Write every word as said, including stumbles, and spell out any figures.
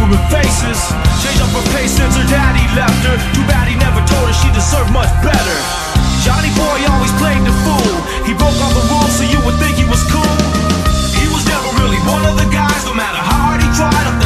human faces. Changed up her pace since her daddy left her. Too bad he never told her she deserved much better. Johnny boy always played the fool. He broke all the rules so you would think he was cool. He was never really one of the guys, no matter how hard he tried.